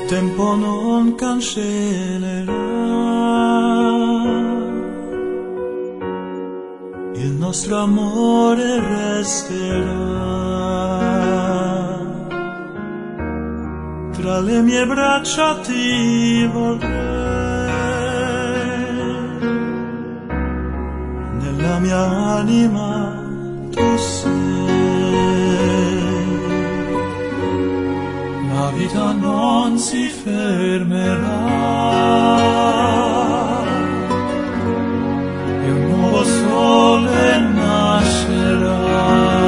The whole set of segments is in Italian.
tempo non cancellerà il nostro amore resterà tra le mie braccia ti vorrei nella mia anima tu sei la vita non si fermerà e un nuovo sole nascerà.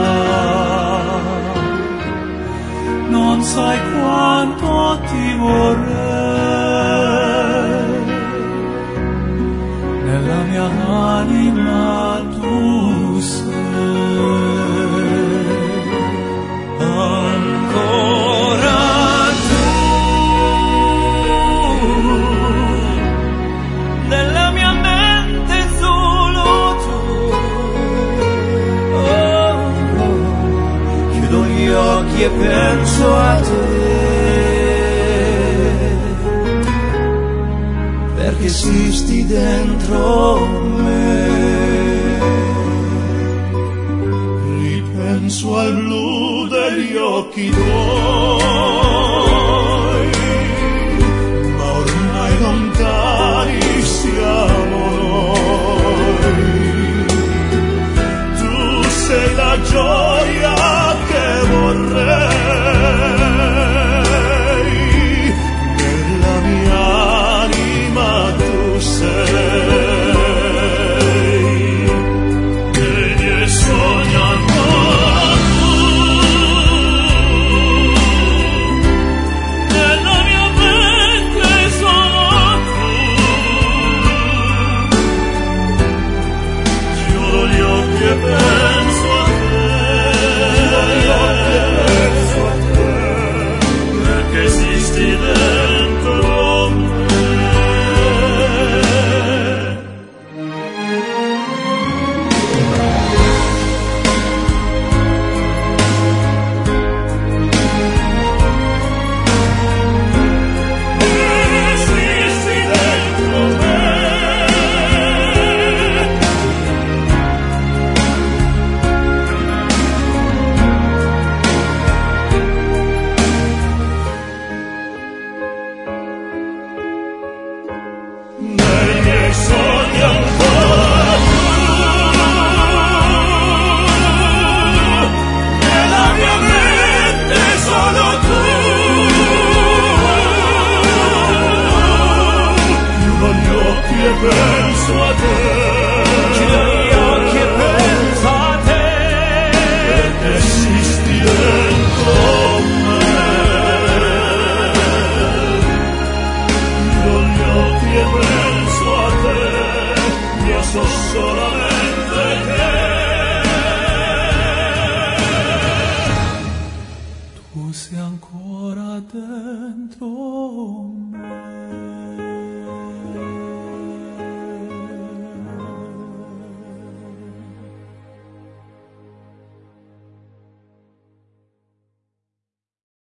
Non sai quanto ti vorrei nella mia anima tu sei. E penso a te perché esisti dentro me. Ripenso al blu degli occhi tuoi, ma ormai lontani siamo noi. Tu sei la gioia che vorrei nella mia anima tu sei e i miei sogni ancora tu nella mia mente solo tu. Chiudo gli occhi e penso a te. Perché esisti dentro me. Esisti dentro me. Nei miei sogni ancora tu, nella mia mente solo tu. Chiudo gli occhi e penso a te. Chiudo gli occhi e penso a te. Perché esisti dentro me. Chiudo gli occhi e penso a te, io so solamente te. Tu sei ancora dentro me.